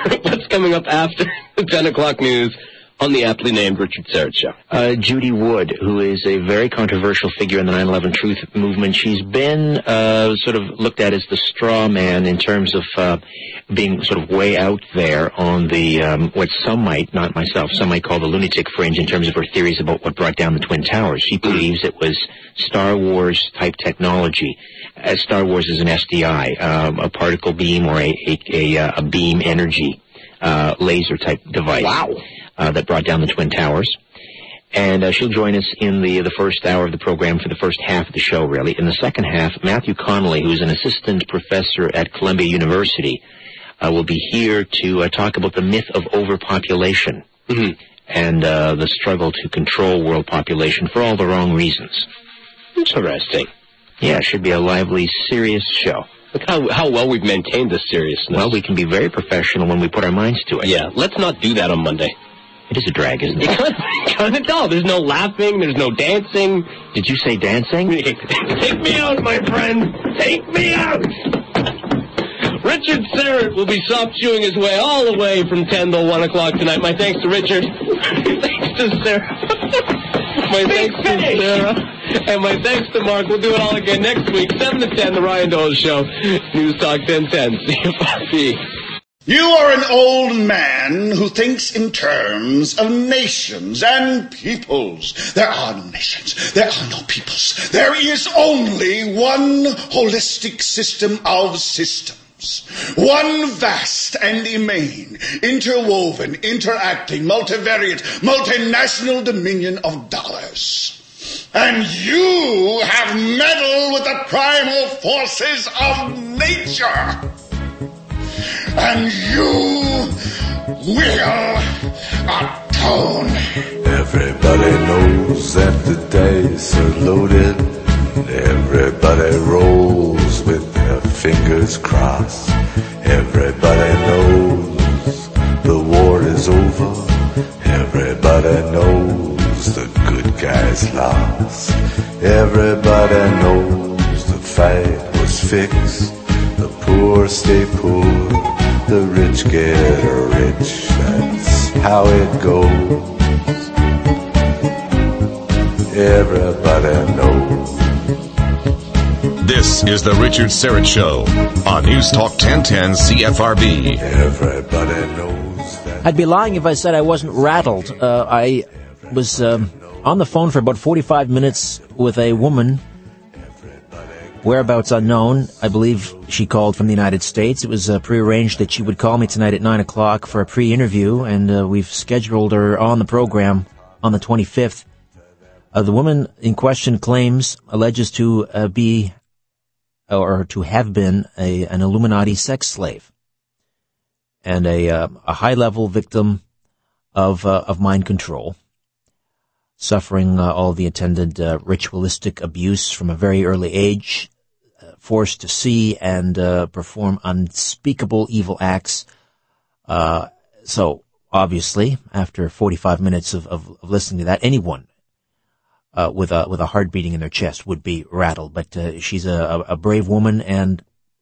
What's coming up after the 10 o'clock news on the aptly named Richard Syrett Show? Judy Wood, who is a very controversial figure in the 9/11 Truth movement. She's been sort of looked at as the straw man in terms of being sort of way out there on the what some might, not myself, some might call the lunatic fringe in terms of her theories about what brought down the Twin Towers. She believes it was Star Wars type technology. As Star Wars is an SDI, a particle beam or a beam energy laser type device. Wow. That brought down the Twin Towers. And she'll join us in the first hour of the program for the first half of the show, really. In the second half, Matthew Connolly, who's an assistant professor at Columbia University, will be here to talk about the myth of overpopulation and the struggle to control world population for all the wrong reasons. Interesting. Yeah, it should be a lively, serious show. Look how well we've maintained this seriousness. Well, we can be very professional when we put our minds to it. Yeah, let's not do that on Monday. It is a drag, isn't it? It's kind of dull. There's no laughing. There's no dancing. Did you say dancing? Take me out, my friend. Take me out. Richard Syrett will be soft chewing his way all the way from 10 till 1 o'clock tonight. My thanks to Richard. Thanks to Sarah. My thanks to Sarah. And my thanks to Mark. We'll do it all again next week, 7 to 10, The Ryan Doyle Show. News Talk 1010, CFRP. You are an old man who thinks in terms of nations and peoples. There are no nations. There are no peoples. There is only one holistic system of systems. One vast and immane, interwoven, interacting, multivariate, multinational dominion of dollars. And you have meddled with the primal forces of nature. And you will atone. Everybody knows that the dice are loaded. Everybody rolls with their fingers crossed. Everybody knows the war is over. Everybody knows the good guys lost. Everybody knows the fight was fixed. The poor stay poor, the rich get rich. That's how it goes. Everybody knows. This is the Richard Syrett Show on News Talk 1010 CFRB. Everybody knows that. I'd be lying if I said I wasn't rattled. I was on the phone for about 45 minutes with a woman, whereabouts unknown. I believe she called from the United States. It was prearranged that she would call me tonight at 9 o'clock for a pre-interview, and we've scheduled her on the program on the 25th. The woman in question alleges to be or to have been an Illuminati sex slave and a high-level victim of mind control, suffering all the attendant ritualistic abuse from a very early age, forced to see and perform unspeakable evil acts. So, obviously, after 45 minutes of listening to that, anyone with a heart beating in their chest would be rattled. But she's a brave woman, and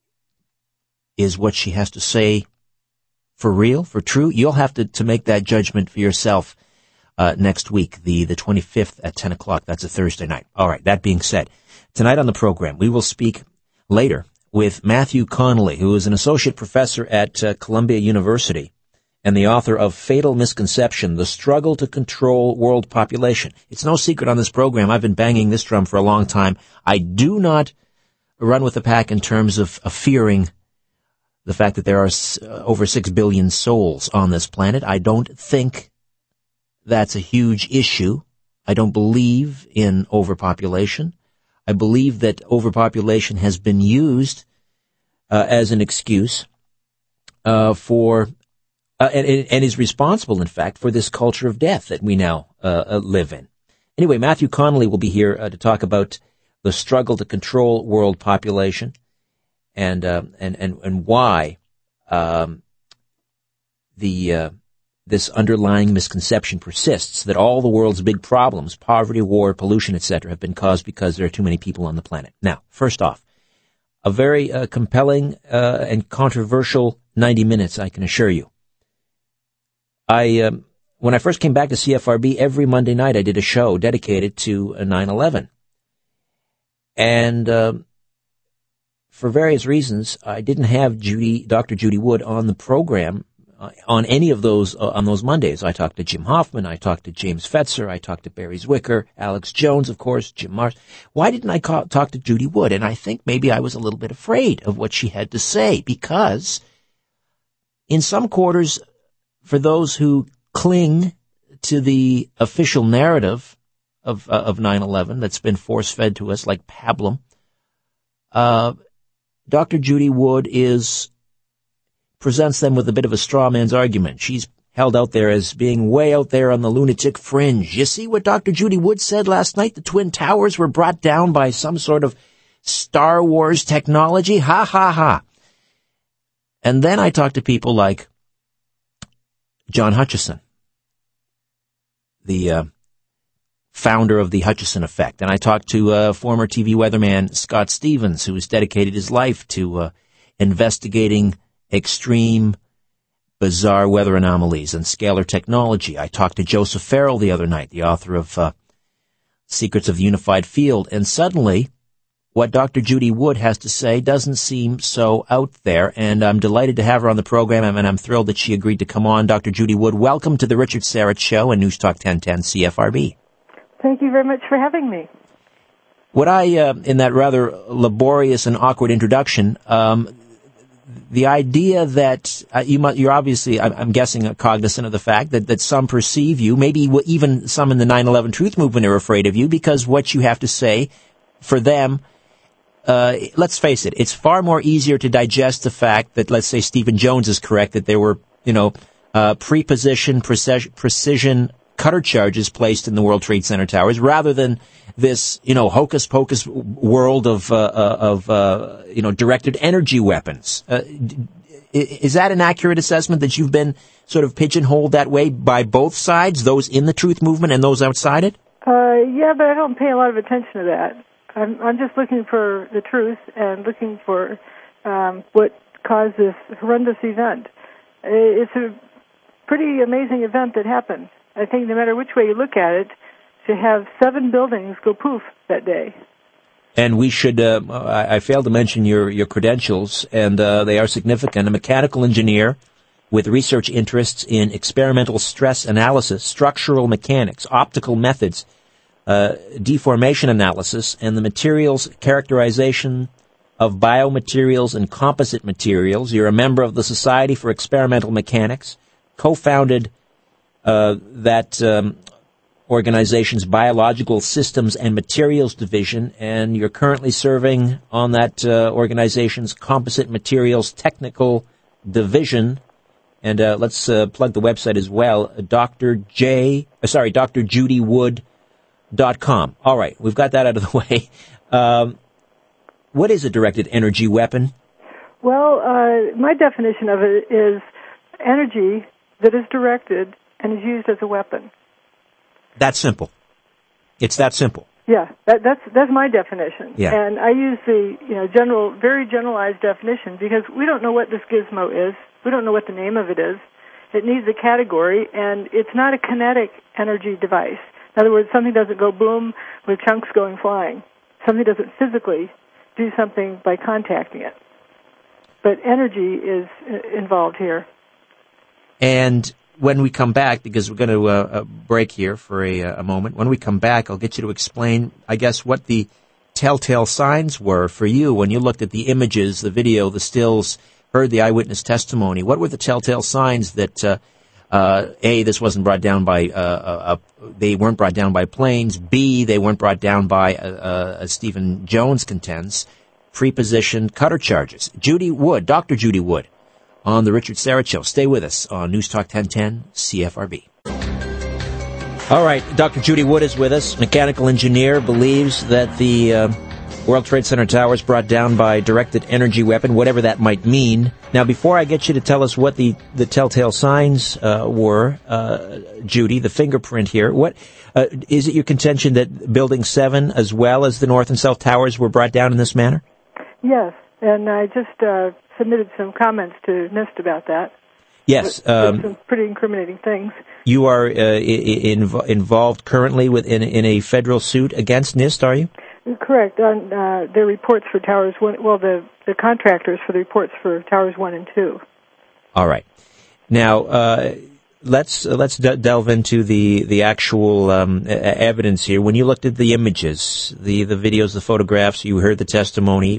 is what she has to say for real, for true? You'll have to make that judgment for yourself next week, the 25th at 10 o'clock. That's a Thursday night. All right, that being said, tonight on the program, we will speak later with Matthew Connolly, who is an associate professor at Columbia University and the author of Fatal Misconception, The Struggle to Control World Population. It's no secret on this program. I've been banging this drum for a long time. I do not run with the pack in terms of fearing the fact that there are over 6 billion souls on this planet. I don't think that's a huge issue. I don't believe in overpopulation. I believe that overpopulation has been used as an excuse for and is responsible, in fact, for this culture of death that we now live in. Anyway, Matthew Connolly will be here to talk about the struggle to control world population and why this underlying misconception persists that all the world's big problems, poverty, war, pollution, etc., have been caused because there are too many people on the planet. Now, first off, a very compelling and controversial 90 minutes, I can assure you. When I first came back to CFRB, every Monday night I did a show dedicated to 9/11. And for various reasons, I didn't have Dr. Judy Wood on the program on any of those on those Mondays. I talked to Jim Hoffman, I talked to James Fetzer, I talked to Barry Zwicker, Alex Jones, of course, Jim Marsh. Why didn't I talk to Judy Wood? And I think maybe I was a little bit afraid of what she had to say, because in some quarters, for those who cling to the official narrative of 9/11 that's been force-fed to us like pablum, Dr. Judy Wood presents them with a bit of a straw man's argument. She's held out there as being way out there on the lunatic fringe. You see what Dr. Judy Wood said last night? The Twin Towers were brought down by some sort of Star Wars technology? Ha, ha, ha. And then I talked to people like John Hutchison, the founder of the Hutchison Effect. And I talked to former TV weatherman Scott Stevens, who has dedicated his life to investigating extreme, bizarre weather anomalies and scalar technology. I talked to Joseph Farrell the other night, the author of Secrets of the Unified Field. And suddenly, what Dr. Judy Wood has to say doesn't seem so out there, and I'm delighted to have her on the program, and I'm thrilled that she agreed to come on. Dr. Judy Wood, welcome to the Richard Syrett Show and News Talk 1010 CFRB. Thank you very much for having me. What in that rather laborious and awkward introduction, the idea that you're obviously, I'm guessing, cognizant of the fact that some perceive you, maybe even some in the 9/11 Truth Movement are afraid of you because what you have to say for them, let's face it, it's far more easier to digest the fact that, let's say, Stephen Jones is correct, that there were, precision cutter charges placed in the World Trade Center towers, rather than this, hocus pocus world of directed energy weapons. Is that an accurate assessment, that you've been sort of pigeonholed that way by both sides, those in the Truth Movement and those outside it? Yeah, but I don't pay a lot of attention to that. I'm just looking for the truth and looking for what caused this horrendous event. It's a pretty amazing event that happened. I think no matter which way you look at it, to have 7 buildings go poof that day. And we should, I failed to mention your credentials, and they are significant. A mechanical engineer with research interests in experimental stress analysis, structural mechanics, optical methods, deformation analysis, and the materials characterization of biomaterials and composite materials. You're a member of the Society for Experimental Mechanics, co-founded that organization's Biological Systems and Materials Division, and you're currently serving on that organization's Composite Materials Technical Division. And let's plug the website as well, drjudywood.com. All right, we've got that out of the way. What is a directed energy weapon? Well, my definition of it is energy that is directed and is used as a weapon. That's simple. It's that simple. Yeah, that's my definition. Yeah. And I use the very generalized definition because we don't know what this gizmo is. We don't know what the name of it is. It needs a category, and it's not a kinetic energy device. In other words, something doesn't go boom with chunks going flying. Something doesn't physically do something by contacting it. But energy is involved here. And when we come back, because we're going to break here for a moment, when we come back, I'll get you to explain, I guess, what the telltale signs were for you when you looked at the images, the video, the stills, heard the eyewitness testimony. What were the telltale signs that, A, this wasn't brought down by, they weren't brought down by planes, B, they weren't brought down by, as Stephen Jones contends, prepositioned cutter charges? Judy Wood, Dr. Judy Wood, on the Richard Syrett Show. Stay with us on News Talk 1010 CFRB. All right, Dr. Judy Wood is with us. Mechanical engineer, believes that the World Trade Center towers brought down by directed energy weapon, whatever that might mean. Now, before I get you to tell us what the telltale signs were, Judy, the fingerprint here, what is it your contention that Building 7 as well as the North and South Towers were brought down in this manner? Yes, and I just submitted some comments to NIST about that. Yes. Some pretty incriminating things. You are involved currently in a federal suit against NIST, are you? Correct. On their reports for Towers 1, well, the contractors for the reports for Towers 1 and 2. All right. Now, let's delve into the actual evidence here. When you looked at the images, the videos, the photographs, you heard the testimony.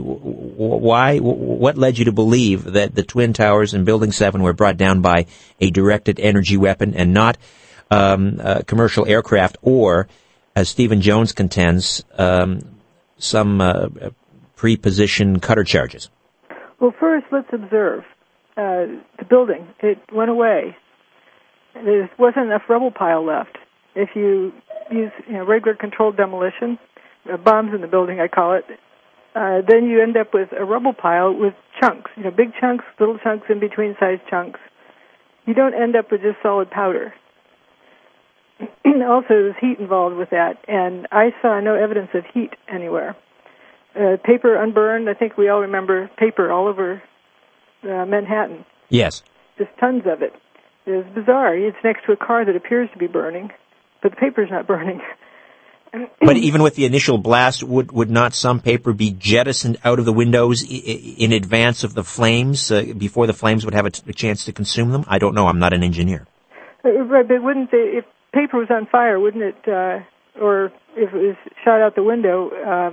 What led you to believe that the Twin Towers and Building 7 were brought down by a directed energy weapon and not commercial aircraft, or, as Stephen Jones contends, some pre-positioned cutter charges? Well, first, let's observe the building. It went away. There wasn't enough rubble pile left. If you use regular controlled demolition, bombs in the building, I call it, then you end up with a rubble pile with chunks, big chunks, little chunks, in between sized chunks. You don't end up with just solid powder. Also, there's heat involved with that, and I saw no evidence of heat anywhere. Paper unburned. I think we all remember paper all over Manhattan. Yes. Just tons of it. It's bizarre. It's next to a car that appears to be burning, but the paper's not burning. But even with the initial blast, would not some paper be jettisoned out of the windows in advance of the flames, before the flames would have a chance to consume them? I don't know. I'm not an engineer. Right, but wouldn't they, if paper was on fire, wouldn't it, or if it was shot out the window,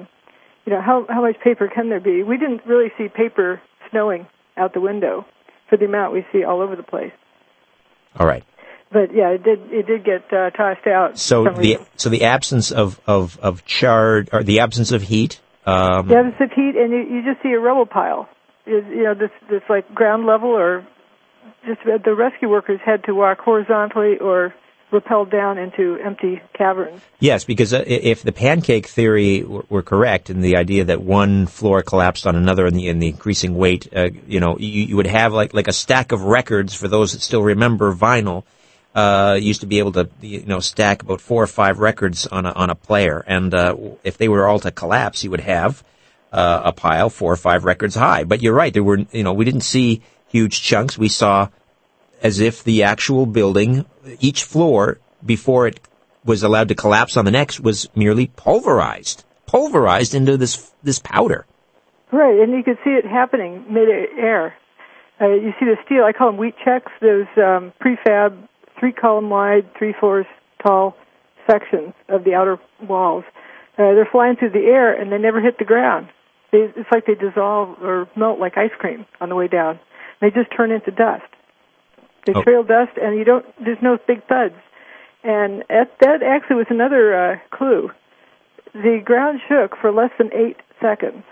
how much paper can there be? We didn't really see paper snowing out the window for the amount we see all over the place. All right. But yeah, it did get tossed out. So the absence of charred, or the absence of heat. The absence of heat, and you just see a rubble pile. This like ground level, or just the rescue workers had to walk horizontally or rappel down into empty caverns. Yes, because if the pancake theory were correct, and the idea that one floor collapsed on another in the increasing weight, you would have like a stack of records. For those that still remember vinyl, used to be able to stack about 4 or 5 records on a player, and if they were all to collapse, you would have a pile 4 or 5 records high. But you're right, there were we didn't see huge chunks. We saw as if the actual building, each floor, before it was allowed to collapse on the next, was merely pulverized into this powder. Right, and you could see it happening mid-air. You see the steel, I call them wheat checks, those prefab 3-column wide, 3 floors tall sections of the outer walls. They're flying through the air, and they never hit the ground. It's like they dissolve or melt like ice cream on the way down. They just turn into dust. They trail dust, and there's no big thuds. And that actually was another clue. The ground shook for less than 8 seconds.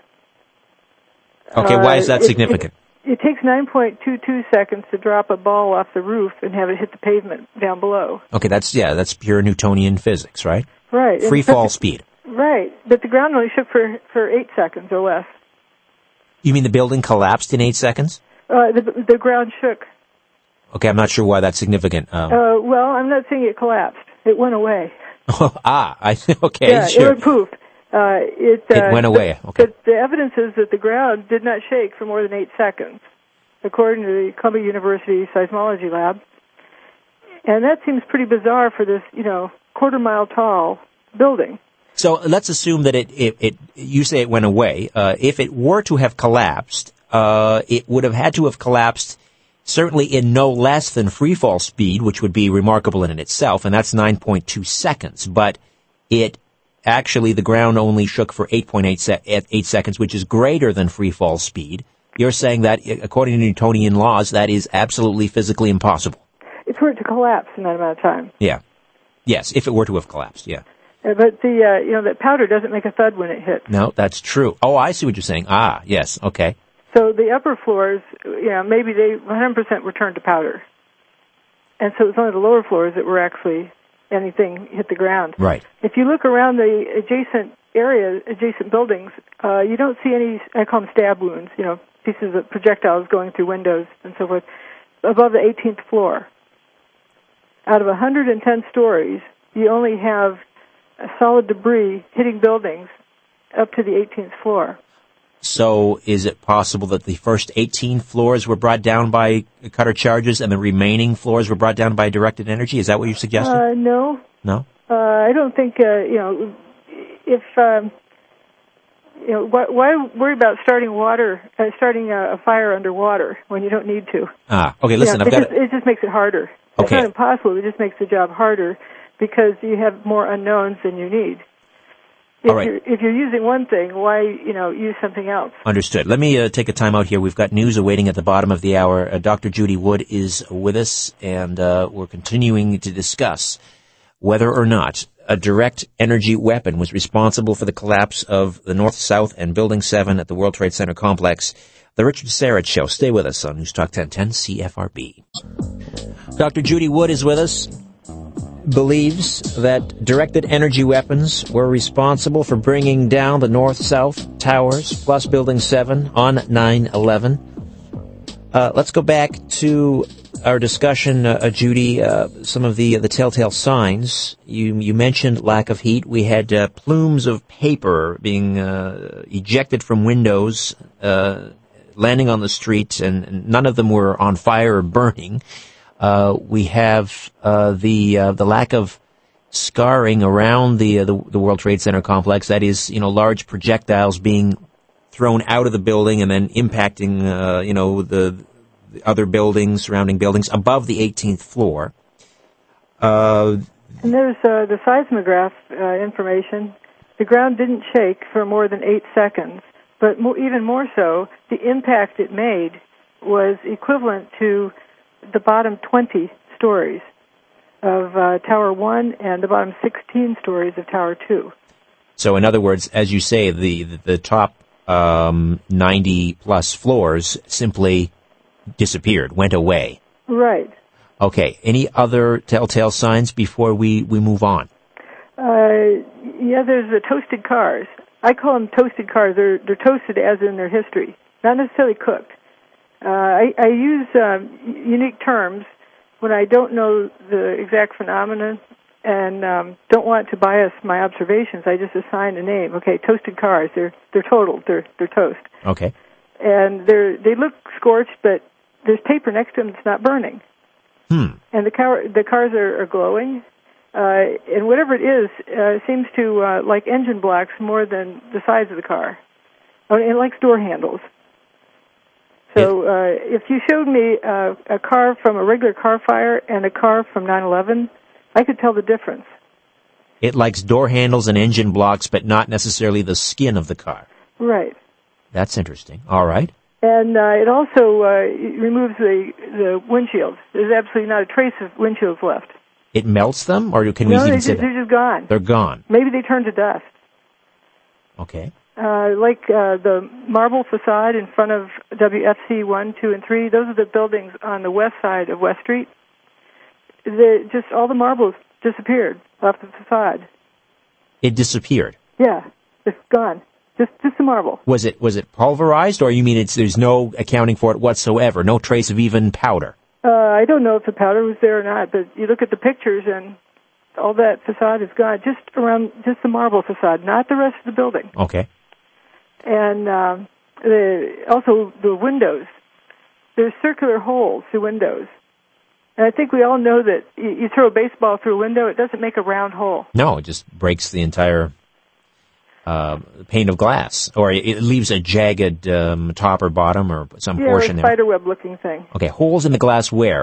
Okay, why is that significant? It takes 9.22 seconds to drop a ball off the roof and have it hit the pavement down below. Okay, that's pure Newtonian physics, right? Right. Free fall speed. Right, but the ground only shook for 8 seconds or less. You mean the building collapsed in 8 seconds? The ground shook. Okay, I'm not sure why that's significant. Well, I'm not saying it collapsed. It went away. Okay, yeah, sure. It poofed. It went away. Okay. But the evidence is that the ground did not shake for more than 8 seconds, according to the Columbia University Seismology Lab. And that seems pretty bizarre for this, quarter-mile tall building. So let's assume that you say it went away. If it were to have collapsed, it would have had to have collapsed certainly in no less than freefall speed, which would be remarkable in itself, and that's 9.2 seconds. But the ground only shook for 8.8 seconds, which is greater than freefall speed. You're saying that, according to Newtonian laws, that is absolutely physically impossible. It's for it to collapse in that amount of time. Yeah. Yes, if it were to have collapsed, yeah. But that powder doesn't make a thud when it hits. No, that's true. Oh, I see what you're saying. Ah, yes, okay. So the upper floors, maybe they 100% returned to powder. And so it was only the lower floors that were actually anything hit the ground. Right. If you look around the adjacent area, adjacent buildings, you don't see any, I call them stab wounds, pieces of projectiles going through windows and so forth, above the 18th floor. Out of 110 stories, you only have solid debris hitting buildings up to the 18th floor. So is it possible that the first 18 floors were brought down by cutter charges and the remaining floors were brought down by directed energy? Is that what you're suggesting? No. No? I don't think, if, why worry about starting a fire underwater when you don't need to? Okay, listen, it just makes it harder. Okay. It's not impossible, it just makes the job harder because you have more unknowns than you need. If you're using one thing, why, use something else? Understood. Let me take a time out here. We've got news awaiting at the bottom of the hour. Dr. Judy Wood is with us, and we're continuing to discuss whether or not a direct energy weapon was responsible for the collapse of the North, South, and Building 7 at the World Trade Center complex. The Richard Syrett Show. Stay with us on News Talk 1010 CFRB. Dr. Judy Wood is with us. Believes that directed energy weapons were responsible for bringing down the North-South Towers plus Building 7 on 9/11. Let's go back to our discussion, Judy, some of the telltale signs. You mentioned lack of heat. We had plumes of paper being ejected from windows, landing on the street, and none of them were on fire or burning. We have the lack of scarring around the World Trade Center complex. That is, large projectiles being thrown out of the building and then impacting, the other buildings, surrounding buildings above the 18th floor. And there's the seismograph information. The ground didn't shake for more than 8 seconds, but even more so, the impact it made was equivalent to the bottom 20 stories of Tower 1 and the bottom 16 stories of Tower 2. So in other words, as you say, the top 90-plus floors simply disappeared, went away. Right. Okay. Any other telltale signs before we move on? There's the toasted cars. I call them toasted cars. They're toasted as in their history, not necessarily cooked. I use unique terms when I don't know the exact phenomenon and don't want to bias my observations. I just assign a name. Okay, toasted cars. They're totaled. They're toast. Okay. And they look scorched, but there's paper next to them that's not burning. And the cars are glowing. And whatever it is, seems to like engine blocks more than the size of the car. It likes door handles. So if you showed me a car from a regular car fire and a car from 9/11, I could tell the difference. It likes door handles and engine blocks, but not necessarily the skin of the car. Right. That's interesting. All right. And it also removes the windshields. There's absolutely not a trace of windshields left. It melts them, or can we even say that? They're just gone. They're gone. Maybe they turn to dust. Okay. Like the marble facade in front of WFC 1, 2, and 3, those are the buildings on the west side of West Street. Just all the marbles disappeared off the facade. It disappeared? Yeah, it's gone. Just the marble. Was it pulverized, or you mean there's no accounting for it whatsoever? No trace of even powder? I don't know if the powder was there or not, but you look at the pictures and all that facade is gone. Just the marble facade, not the rest of the building. Okay. And also the windows. There's circular holes through windows. And I think we all know that you throw a baseball through a window, it doesn't make a round hole. No, it just breaks the entire pane of glass, or it leaves a jagged top or bottom or some portion there. Yeah, a spiderweb-looking thing. Okay, holes in the glass where?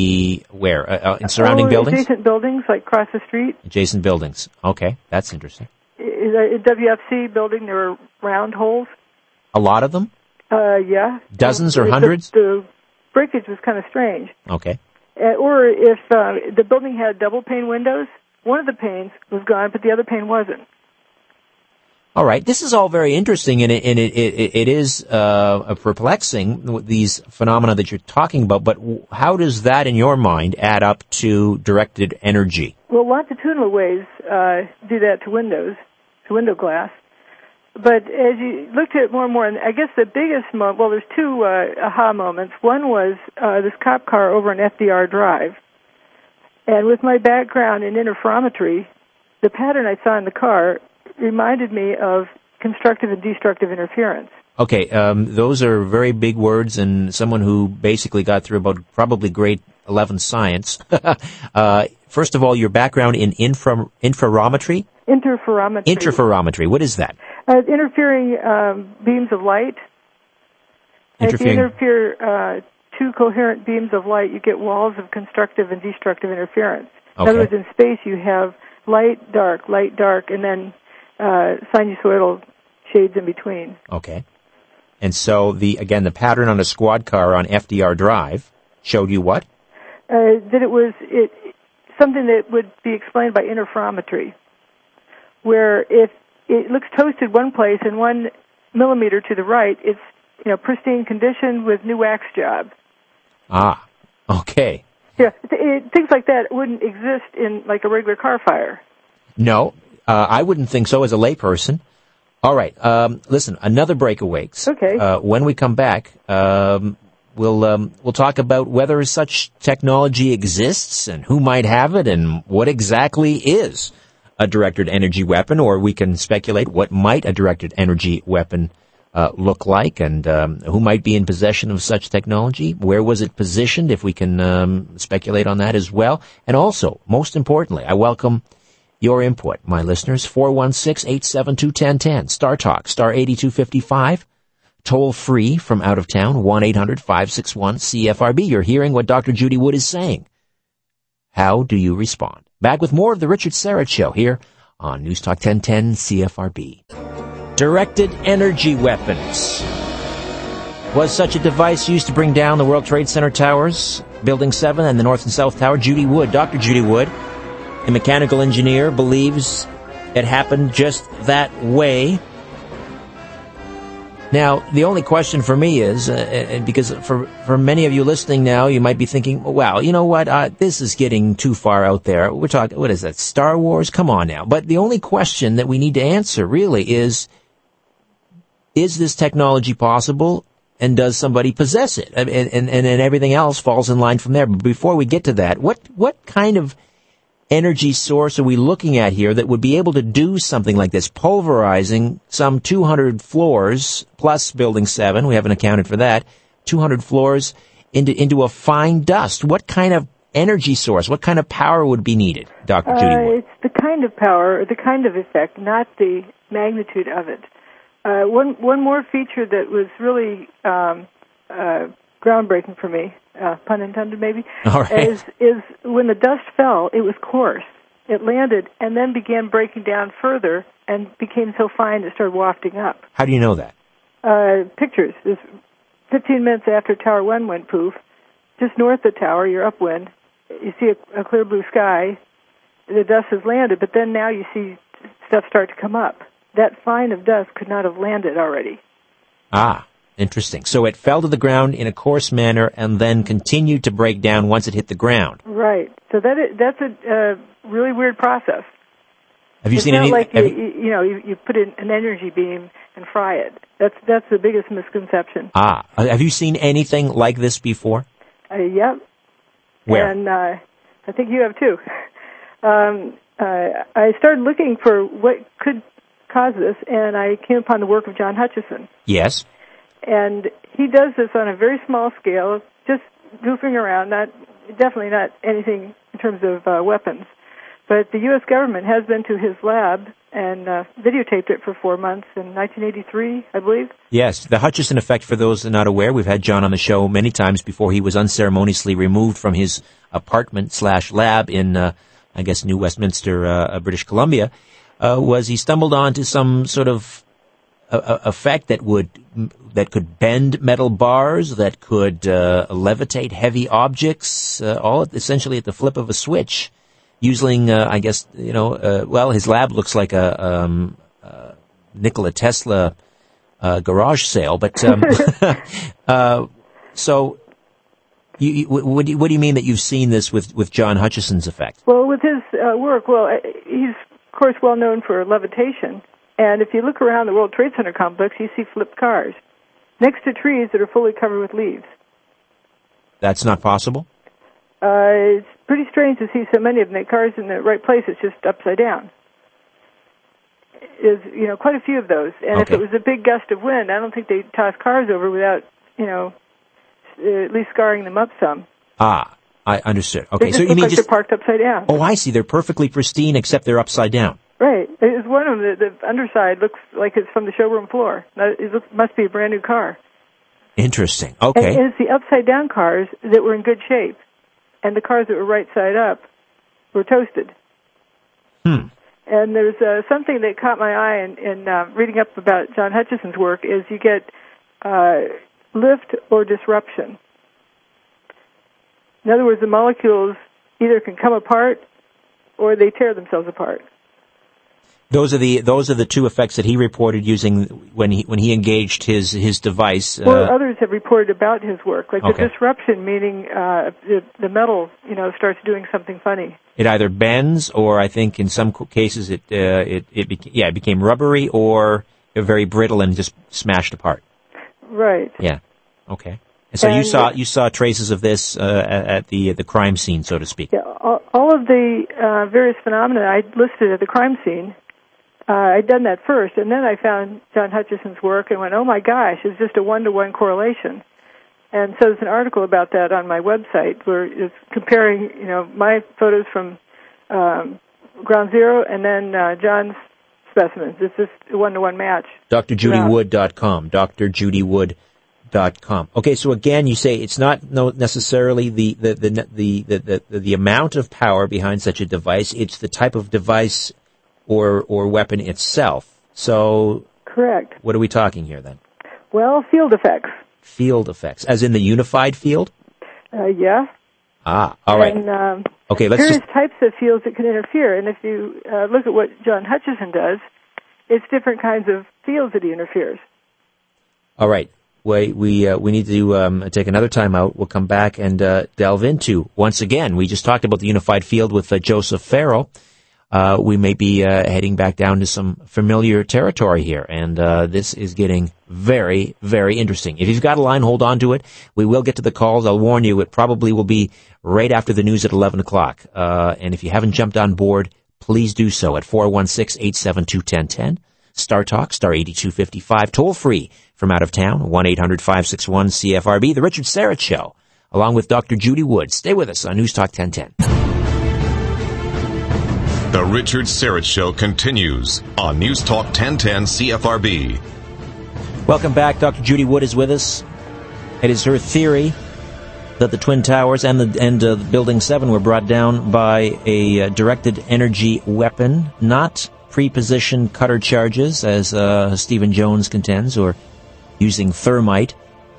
In surrounding buildings? Adjacent buildings, like across the street. Adjacent buildings. Okay, that's interesting. In WFC building, there were round holes. A lot of them? Yeah. Dozens or hundreds? The breakage was kind of strange. Okay. Or if the building had double-pane windows, one of the panes was gone, but the other pane wasn't. All right. This is all very interesting, and it is perplexing, these phenomena that you're talking about, but how does that, in your mind, add up to directed energy? Well, longitudinal waves do that to windows, to window glass. But as you looked at it more and more, and I guess the biggest moment, well, there's two aha moments. One was this cop car over on FDR Drive. And with my background in interferometry, the pattern I saw in the car reminded me of constructive and destructive interference. Okay, those are very big words, and someone who basically got through about probably grade 11 science. First of all, your background in interferometry? Interferometry. Interferometry. What is that? Interfering beams of light. If you interfere two coherent beams of light, you get walls of constructive and destructive interference. Okay. In other words, in space you have light, dark, and then sinusoidal shades in between. Okay. And so, the pattern on a squad car on FDR Drive showed you what? That it was something that would be explained by interferometry, where if it looks toasted one place and 1 millimeter to the right, it's pristine condition with new wax job. Ah, okay. Yeah, things like that wouldn't exist in like a regular car fire. No, I wouldn't think so as a layperson. All right, listen, another break awaits. Okay. When we come back, we'll talk about whether such technology exists and who might have it and what exactly is a directed energy weapon, or we can speculate what might a directed energy weapon look like, and who might be in possession of such technology. Where was it positioned, if we can speculate on that as well. And also, most importantly, I welcome your input, my listeners. 416-872-1010, Star Talk, star 8255, toll free from out of town, 1-800-561-CFRB. You're hearing what Dr. Judy Wood is saying. How do you respond? Back with more of the Richard Syrett Show here on News Talk 1010 CFRB. Directed energy weapons. Was such a device used to bring down the World Trade Center towers, Building 7 and the North and South Tower? Judy Wood, Dr. Judy Wood, a mechanical engineer, believes it happened just that way. Now, the only question for me is, because for many of you listening now, you might be thinking, wow, you know what, this is getting too far out there. We're talking, what is that, Star Wars? Come on now. But the only question that we need to answer really is this technology possible, and does somebody possess it? And everything else falls in line from there. But before we get to that, what kind of energy source are we looking at here that would be able to do something like this, pulverizing some 200 floors plus Building 7, we haven't accounted for that, 200 floors into a fine dust? What kind of energy source, what kind of power would be needed, Dr. Judy Wood? It's the kind of power, the kind of effect, not the magnitude of it. One more feature that was really groundbreaking for me, pun intended maybe, all right, is when the dust fell, it was coarse. It landed and then began breaking down further and became so fine it started wafting up. How do you know that? Pictures. 15 minutes after Tower 1 went poof, just north of the tower, you're upwind, you see a clear blue sky, the dust has landed, but then now you see stuff start to come up. That fine of dust could not have landed already. Ah, interesting. So it fell to the ground in a coarse manner and then continued to break down once it hit the ground. Right. So that's a really weird process. Have you seen any? It's not like you put in an energy beam and fry it. That's the biggest misconception. Ah, have you seen anything like this before? Yep. Where? And I think you have too. I started looking for what could cause this, and I came upon the work of John Hutchison. Yes. And he does this on a very small scale, just goofing around, definitely not anything in terms of weapons. But the U.S. government has been to his lab and videotaped it for 4 months in 1983, I believe. Yes, the Hutchison effect, for those not aware, we've had John on the show many times before he was unceremoniously removed from his apartment/lab in, New Westminster, British Columbia. Was he stumbled onto some sort of effect that could bend metal bars, that could levitate heavy objects, all essentially at the flip of a switch, using his lab looks like a Nikola Tesla garage sale, but so what do you mean that you've seen this with John Hutchison's effect? Well, with his work, he's of course well known for levitation, and if you look around the World Trade Center complex, you see flipped cars next to trees that are fully covered with leaves. That's not possible? It's pretty strange to see so many of them. The cars in the right place, it's just upside down. is, quite a few of those. And if it was a big gust of wind, I don't think they'd toss cars over without, at least scarring them up some. Ah, I understood. Okay, so you mean they're parked upside down? Oh, I see. They're perfectly pristine, except they're upside down. Right. It's one of them. The underside looks like it's from the showroom floor. It must be a brand new car. Interesting. Okay. And it's the upside down cars that were in good shape, and the cars that were right side up were toasted. And there's something that caught my eye in reading up about John Hutchison's work is you get lift or disruption. In other words, the molecules either can come apart or they tear themselves apart. Those are the two effects that he reported using when he engaged his device. Well, others have reported about his work, like the disruption, meaning the metal, starts doing something funny. It either bends, or I think in some cases it became rubbery, or very brittle and just smashed apart. Right. Yeah. Okay. And so you saw traces of this at the crime scene, so to speak. Yeah. All of the various phenomena I listed at the crime scene. I'd done that first, and then I found John Hutchison's work and went, oh my gosh, it's just a 1-to-1 correlation. And so there's an article about that on my website where it's comparing, my photos from Ground Zero and then John's specimens. It's just a 1-to-1 match. DrJudyWood.com. DrJudyWood.com. Okay, so again, you say it's not necessarily the amount of power behind such a device. It's the type of device or weapon itself. So, correct. What are we talking here then? Well, field effects. Field effects, as in the unified field? Yeah. Ah, all right. And, okay, let's various types of fields that can interfere. And if you look at what John Hutchison does, it's different kinds of fields that he interferes. All right. We need to take another time out. We'll come back and delve into, once again, we just talked about the unified field with Joseph Farrell. We may be heading back down to some familiar territory here, and this is getting very, very interesting. If you've got a line, hold on to it. We will get to the calls. I'll warn you, it probably will be right after the news at 11 o'clock. And if you haven't jumped on board, please do so at 416-872-1010. Star Talk, star 8255, toll free from out of town, 1-800-561-CFRB. The Richard Syrett Show, along with Dr. Judy Wood. Stay with us on News Talk 1010. The Richard Syrett Show continues on News Talk 1010 CFRB. Welcome back. Dr. Judy Wood is with us. It is her theory that the Twin Towers and Building 7 were brought down by a directed energy weapon, not pre-positioned cutter charges, as Stephen Jones contends, or using thermite.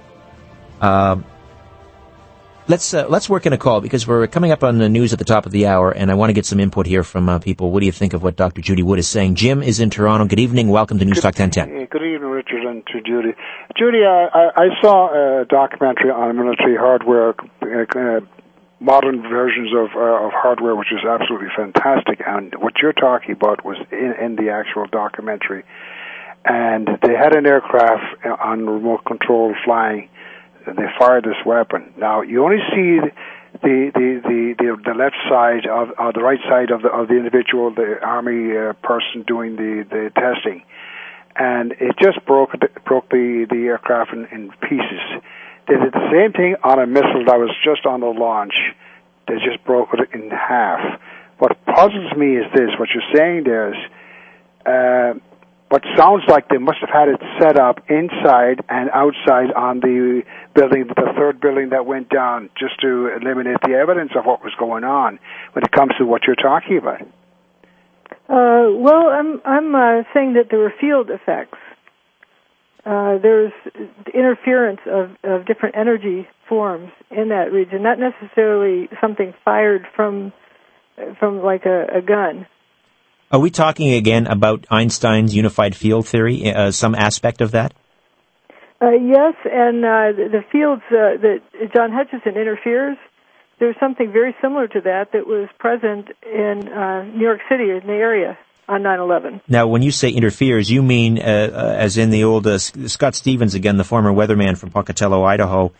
Let's work in a call, because we're coming up on the news at the top of the hour, and I want to get some input here from people. What do you think of what Dr. Judy Wood is saying? Jim is in Toronto. Good evening. Welcome to News Talk 1010. Good evening, Richard, and to Judy. Judy, I saw a documentary on military hardware, modern versions of hardware, which is absolutely fantastic. And what you're talking about was in the actual documentary. And they had an aircraft on remote control flying. They fired this weapon. Now you only see the left side of the right side of the individual, the army person doing the testing, and it just broke the aircraft in pieces. They did the same thing on a missile that was just on the launch. They just broke it in half. What puzzles me is this: what you're saying there is. What sounds like they must have had it set up inside and outside on the building, the third building that went down, just to eliminate the evidence of what was going on when it comes to what you're talking about. Well, I'm saying that there were field effects. There's interference of different energy forms in that region, not necessarily something fired from like a gun. Are we talking again about Einstein's unified field theory, some aspect of that? Yes, and the fields that John Hutchison interferes, there's something very similar to that was present in New York City, in the area, on 9/11. Now, when you say interferes, you mean, as in the old Scott Stevens, again, the former weatherman from Pocatello, Idaho,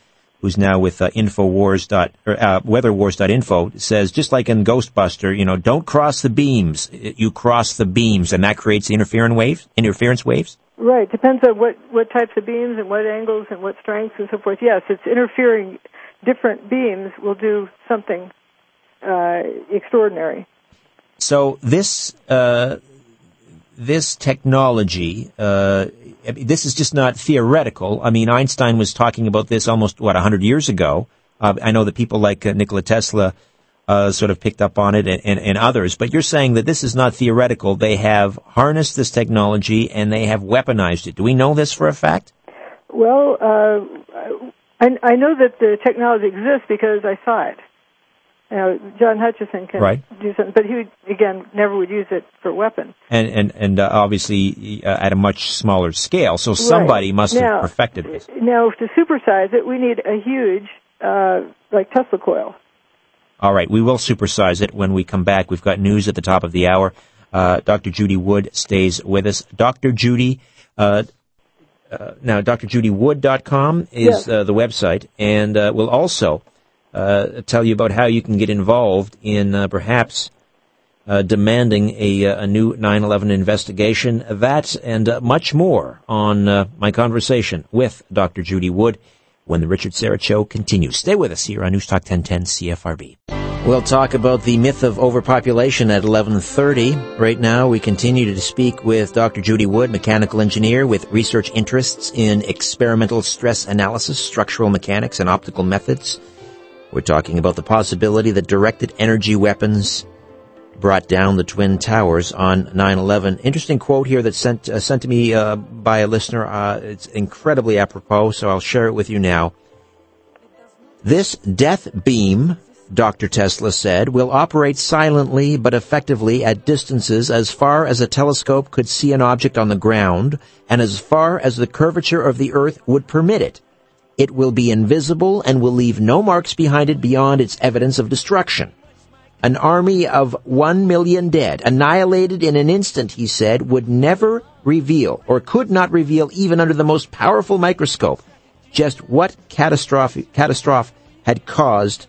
who's now with weatherwars.info, says, just like in Ghostbuster, don't cross the beams. You cross the beams, and that creates the interference waves? Right. Depends on what types of beams and what angles and what strengths and so forth. Yes, it's interfering. Different beams will do something extraordinary. So this technology, this is just not theoretical. I mean, Einstein was talking about this almost, 100 years ago. I know that people like Nikola Tesla sort of picked up on it and others, but you're saying that this is not theoretical. They have harnessed this technology and they have weaponized it. Do we know this for a fact? Well, I know that the technology exists because I saw it. John Hutchison can do something, but he never would use it for a weapon. And obviously at a much smaller scale. So somebody must have perfected this. Now, to supersize it, we need a huge, like Tesla coil. All right, we will supersize it when we come back. We've got news at the top of the hour. Dr. Judy Wood stays with us. Dr. Judy, now drjudywood.com is the website, and we'll also tell you about how you can get involved in perhaps demanding a new 9/11 investigation. That and much more on my conversation with Dr. Judy Wood when the Richard Syrett Show continues. Stay with us here on News Talk 1010 CFRB. We'll talk about the myth of overpopulation at 11:30. Right now, we continue to speak with Dr. Judy Wood, mechanical engineer with research interests in experimental stress analysis, structural mechanics, and optical methods. We're talking about the possibility that directed energy weapons brought down the Twin Towers on 9/11. Interesting quote here that's sent to me by a listener. It's incredibly apropos, so I'll share it with you now. This death beam, Dr. Tesla said, will operate silently but effectively at distances as far as a telescope could see an object on the ground and as far as the curvature of the Earth would permit it. It will be invisible and will leave no marks behind it beyond its evidence of destruction. An army of 1 million dead, annihilated in an instant, he said, would never reveal, or could not reveal even under the most powerful microscope, just what catastrophe had caused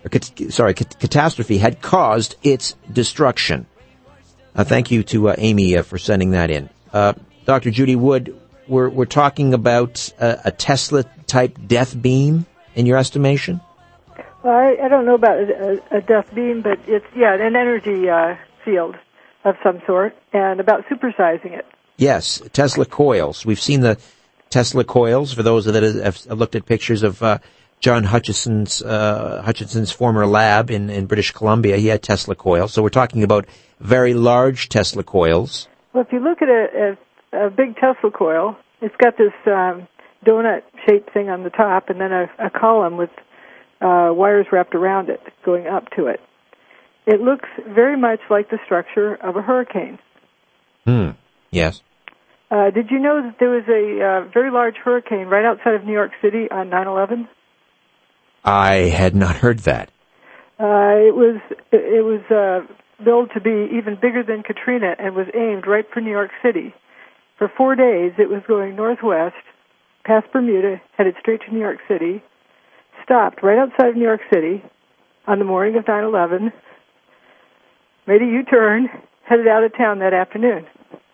its destruction. Thank you to Amy for sending that in. Dr. Judy Wood, we're talking about a Tesla-type death beam, in your estimation? Well, I don't know about a death beam, but it's, an energy field of some sort, and about supersizing it. Yes, Tesla coils. We've seen the Tesla coils, for those that have looked at pictures of John Hutchison's former lab in British Columbia. He had Tesla coils. So we're talking about very large Tesla coils. Well, if you look at a big Tesla coil, it's got this donut-shaped thing on the top, and then a column with wires wrapped around it, going up to it. It looks very much like the structure of a hurricane. Yes. Did you know that there was a very large hurricane right outside of New York City on 9/11? I had not heard that. It was billed to be even bigger than Katrina and was aimed right for New York City. For 4 days, it was going northwest, past Bermuda, headed straight to New York City, stopped right outside of New York City on the morning of 9/11, made a U-turn, headed out of town that afternoon.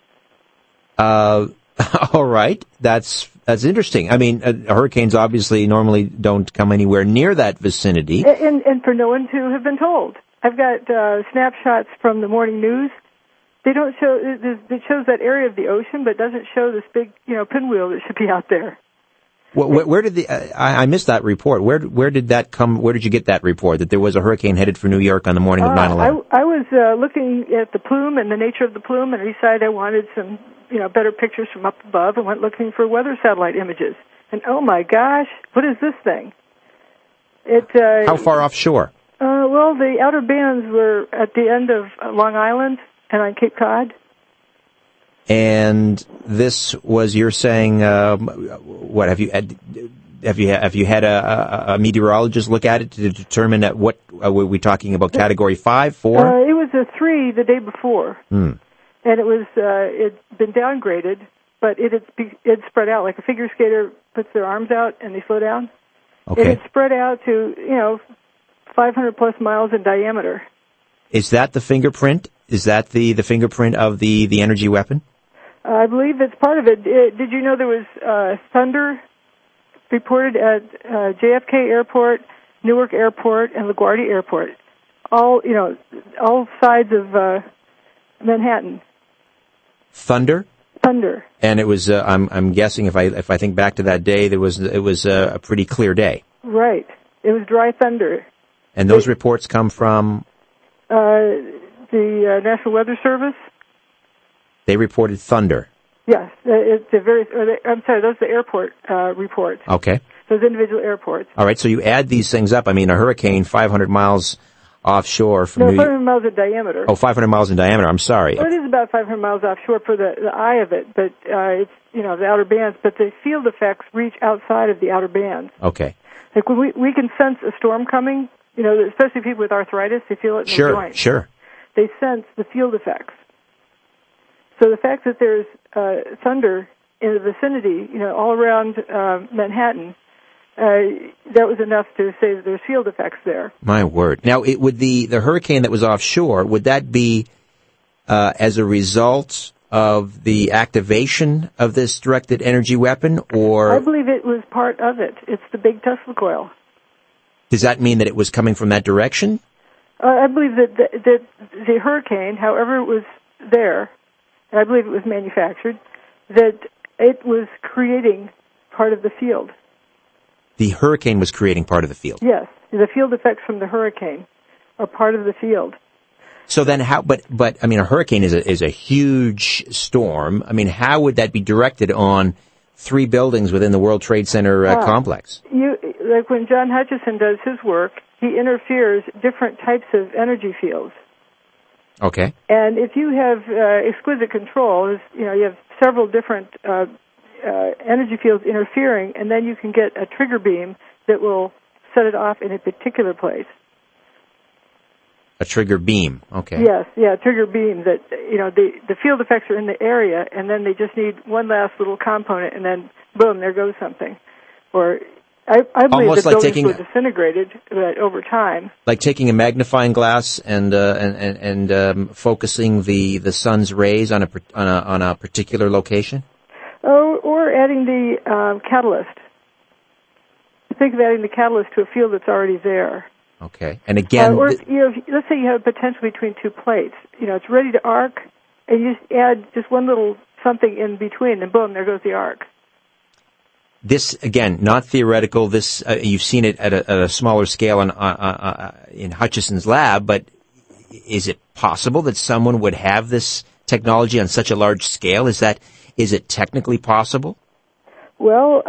All right. That's interesting. I mean, hurricanes obviously normally don't come anywhere near that vicinity. And for no one to have been told. I've got snapshots from the morning news. They don't show, it shows that area of the ocean, but doesn't show this big, pinwheel that should be out there. Where did I missed that report. Where did that come? Where did you get that report that there was a hurricane headed for New York on the morning of 9/11? I was looking at the plume and the nature of the plume, and decided I wanted some, better pictures from up above, and went looking for weather satellite images. And oh my gosh, what is this thing? How far offshore? Well, the outer bands were at the end of Long Island and on Cape Cod. And this was, you're saying, what have you had a meteorologist look at it to determine at what were we talking about? Category 5, 4? It was a 3 the day before, and it was it'd been downgraded, but it spread out like a figure skater puts their arms out and they slow down. Okay. And it's spread out to, 500 plus miles in diameter. Is that the fingerprint? Is that the fingerprint of the energy weapon? I believe it's part of it. Did you know there was thunder reported at JFK Airport, Newark Airport, and LaGuardia Airport? All sides of Manhattan. Thunder? Thunder. And it was. I'm guessing if I think back to that day, it was a pretty clear day. Right. It was dry thunder. And those reports come from the National Weather Service. They reported thunder. Yes, it's a very. I'm sorry, those are the airport reports. Okay. Those individual airports. All right. So you add these things up. I mean, a hurricane 500 miles offshore from No, New York. 500 miles in diameter. Oh, 500 miles in diameter. I'm sorry. Well, it is about 500 miles offshore for the eye of it, but it's the outer bands. But the field effects reach outside of the outer bands. Okay. Like when we can sense a storm coming, especially people with arthritis, they feel it in their joints. Sure. They sense the field effects. So the fact that there's thunder in the vicinity, all around Manhattan, that was enough to say that there's field effects there. My word. Now, would the hurricane that was offshore, would that be as a result of the activation of this directed energy weapon, or? I believe it was part of it. It's the big Tesla coil. Does that mean that it was coming from that direction? I believe that the hurricane, however it was there, and I believe it was manufactured, that it was creating part of the field. The hurricane was creating part of the field. Yes, the field effects from the hurricane are part of the field. So then how, but I mean, a hurricane is a huge storm. I mean, how would that be directed on 3 buildings within the World Trade Center complex? Like when John Hutchison does his work, he interferes different types of energy fields. Okay. And if you have exquisite control, you have several different energy fields interfering, and then you can get a trigger beam that will set it off in a particular place. A trigger beam, okay. Yes, trigger beam that, the field effects are in the area, and then they just need one last little component, and then, boom, there goes something. Or, I believe almost the like buildings were disintegrated over time. Like taking a magnifying glass and focusing the sun's rays on a particular location? Or adding the catalyst. Think of adding the catalyst to a field that's already there. Okay. And again... let's say you have potential between 2 plates. It's ready to arc, and you just add just one little something in between, and boom, there goes the arc. This, again, not theoretical. This you've seen it at a smaller scale in Hutchison's lab, but is it possible that someone would have this technology on such a large scale? Is it technically possible? Well,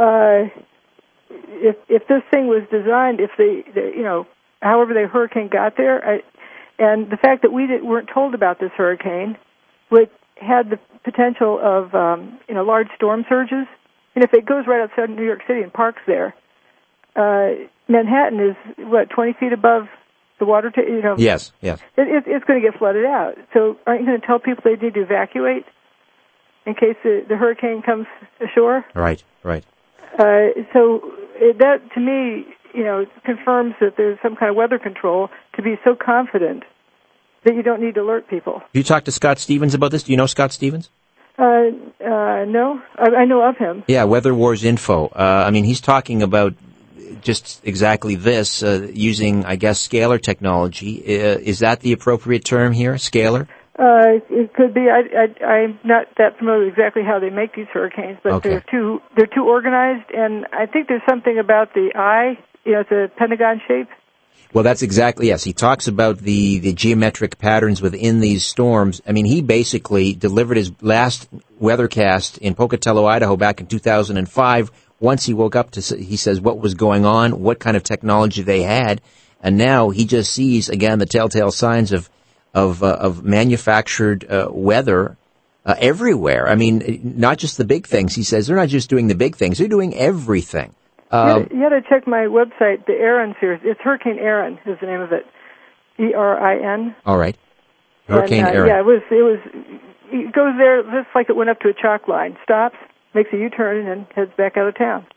if this thing was designed, however the hurricane got there, and the fact that we weren't told about this hurricane, which had the potential of large storm surges, and if it goes right outside New York City and parks there, Manhattan is 20 feet above the water. Yes. It's going to get flooded out. So aren't you going to tell people they need to evacuate in case the hurricane comes ashore? Right. So that, to me, confirms that there's some kind of weather control to be so confident that you don't need to alert people. Have you talked to Scott Stevens about this? Do you know Scott Stevens? No. I know of him. Yeah, Weather Wars Info. He's talking about just exactly this, using, I guess, scalar technology. Is that the appropriate term here, scalar? It could be. I'm not that familiar with exactly how they make these hurricanes, but okay. they're too organized, and I think there's something about the eye. It's a pentagon shape. Well, that's exactly, yes. He talks about the geometric patterns within these storms. I mean, he basically delivered his last weathercast in Pocatello, Idaho back in 2005. Once he woke up, he says what was going on, what kind of technology they had, and now he just sees, again, the telltale signs of manufactured weather everywhere. I mean, not just the big things. He says they're not just doing the big things; they're doing everything. You had to check my website, the Erin series. It's Hurricane Erin is the name of it. ERIN. All right. Hurricane Erin. Yeah, it goes there just like it went up to a chalk line, stops, makes a U-turn, and then heads back out of town.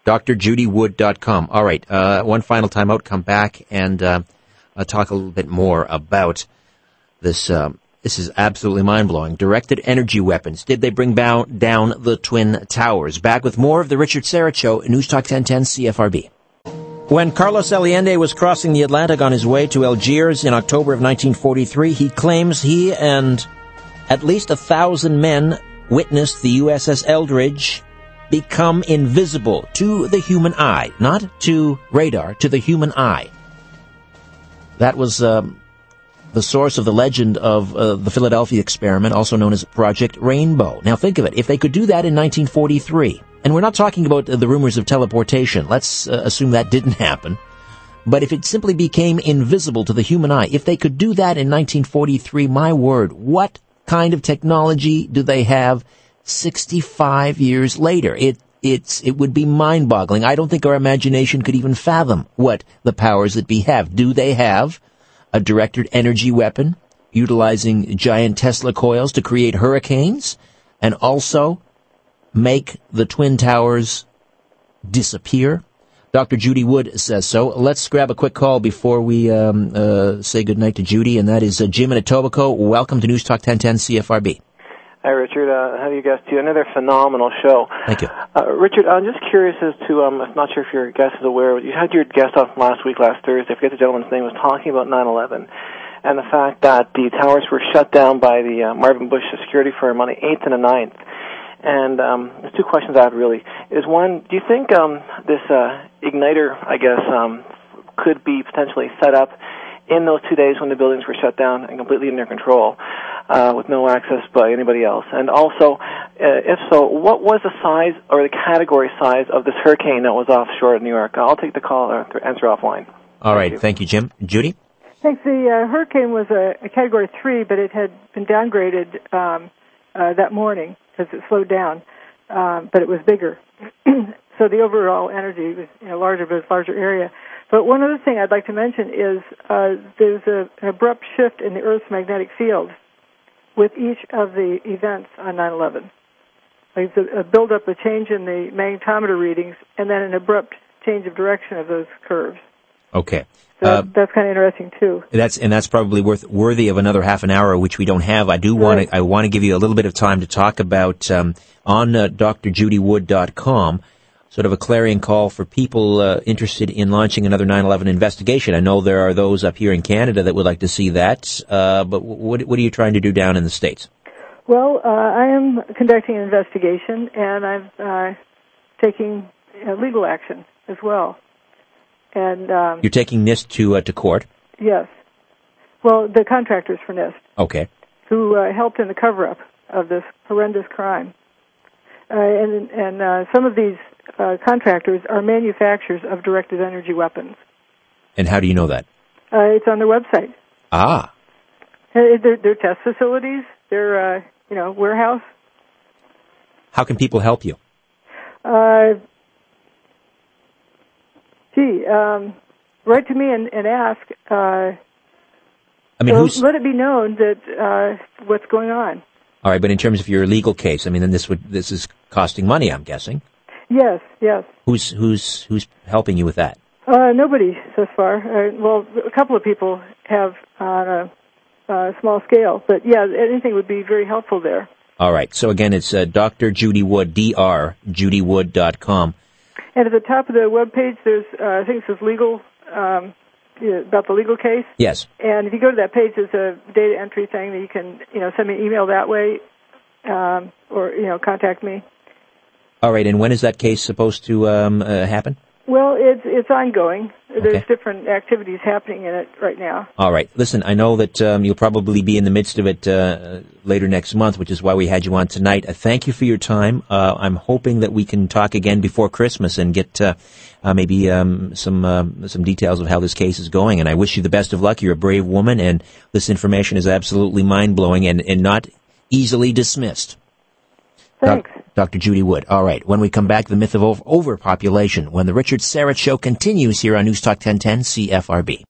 drjudywood.com. All right, one final time out, come back and talk a little bit more about this. This is absolutely mind-blowing. Directed energy weapons. Did they bring down the Twin Towers? Back with more of the Richard Syrett Show, News Talk 1010 CFRB. When Carlos Allende was crossing the Atlantic on his way to Algiers in October of 1943, he claims he and at least 1,000 men witnessed the USS Eldridge become invisible to the human eye, not to radar, to the human eye. That was the source of the legend of the Philadelphia experiment, also known as Project Rainbow. Now think of it. If they could do that in 1943, and we're not talking about the rumors of teleportation. Let's assume that didn't happen. But if it simply became invisible to the human eye, if they could do that in 1943, my word, what kind of technology do they have 65 years later? It would be mind-boggling. I don't think our imagination could even fathom what the powers that be have. Do they have a directed energy weapon utilizing giant Tesla coils to create hurricanes and also make the Twin Towers disappear? Dr. Judy Wood says so. Let's grab a quick call before we say goodnight to Judy, and that is Jim in Etobicoke. Welcome to News Talk 1010 CFRB. Hi, Richard. How do you guys do? Another phenomenal show. Thank you. Richard, I'm just curious as to, I'm not sure if your guest is aware, you had your guest on last Thursday, I forget the gentleman's name, was talking about 9/11 and the fact that the towers were shut down by the Marvin Bush security firm on the 8th and the 9th. And there's two questions I have really. Is one, do you think this igniter, I guess, could be potentially set up in those 2 days when the buildings were shut down and completely in their control, with no access by anybody else? And also, if so, what was the size or the category size of this hurricane that was offshore in New York? I'll take the call or answer offline. All right. Thank you, Jim. Judy? Thanks. The hurricane was a Category 3, but it had been downgraded that morning because it slowed down, but it was bigger. So the overall energy was larger, but it's a larger area. But one other thing I'd like to mention is there's an abrupt shift in the Earth's magnetic field with each of the events on 9/11. Like a build-up, a change in the magnetometer readings, and then an abrupt change of direction of those curves. Okay. So that's kind of interesting too. That's probably worthy of another half an hour, which we don't have. I want to give you a little bit of time to talk about on drjudywood.com. Sort of a clarion call for people interested in launching another 9/11 investigation. I know there are those up here in Canada that would like to see that, but what are you trying to do down in the States? Well, I am conducting an investigation, and I'm taking legal action as well. And you're taking NIST to court? Yes. Well, the contractors for NIST. Okay. Who helped in the cover-up of this horrendous crime. And some of these contractors are manufacturers of directed energy weapons. And how do you know that? It's on their website. Ah. They're test facilities. They're, warehouse. How can people help you? Write to me and ask. Let it be known that what's going on. All right, but in terms of your legal case, then this is costing money, I'm guessing. Yes. Who's helping you with that? Nobody so far. A couple of people have on a small scale, but yeah, anything would be very helpful there. All right. So again, it's Dr. Judy Wood, drjudywood.com. And at the top of the webpage, there's I think it says legal about the legal case. Yes. And if you go to that page, there's a data entry thing that you can send me an email that way, or contact me. All right, and when is that case supposed to happen? Well, it's ongoing. There's Okay. different activities happening in it right now. All right. Listen, I know that you'll probably be in the midst of it later next month, which is why we had you on tonight. Thank you for your time. I'm hoping that we can talk again before Christmas and get maybe some details of how this case is going. And I wish you the best of luck. You're a brave woman, and this information is absolutely mind-blowing and not easily dismissed. Thanks. Dr. Judy Wood. All right. When we come back, the myth of overpopulation, when the Richard Syrett Show continues here on News Talk 1010 CFRB.